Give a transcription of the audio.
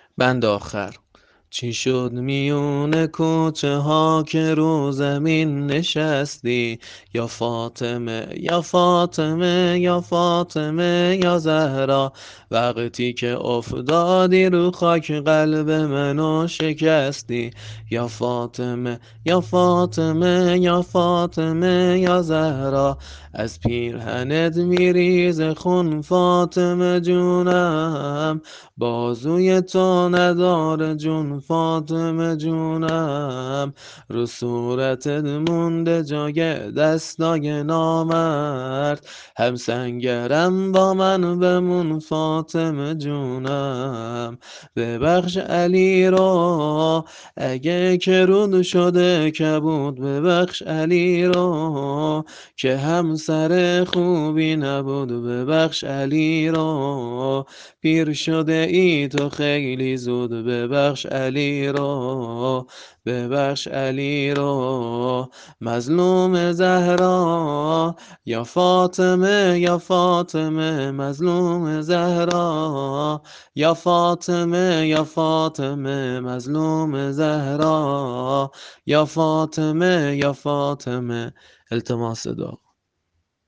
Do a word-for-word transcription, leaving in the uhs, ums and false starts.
بند آخر. چی شد میون کوچه ها که رو زمین نشستی؟ یا فاطمه یا فاطمه یا فاطمه یا زهرا، وقتی که افتادی رو خاک قلب منو شکستی. یا فاطمه یا فاطمه یا فاطمه یا زهرا، از پیرهنت میریز خون فاطمه جونم، بازوی تو نداره جون فاطمه جونم، رو صورتت مونده جای دستای نامرد، هم سنگرم با من بمون فاطمه جونم. ببخش علی رو اگه که رود شده کبود، ببخش علی رو که همسر خوبی نبود، ببخش علی رو پیر شده ای تو خیلی زود، ببخش علی رو ببخش علی رو. مظلوم زهرا یا فاطمه یا فاطمه، مظلوم زهرا یا فاطمه یا فاطمه، مظلوم زهرا یا فاطمه یا فاطمه. التماس دعا.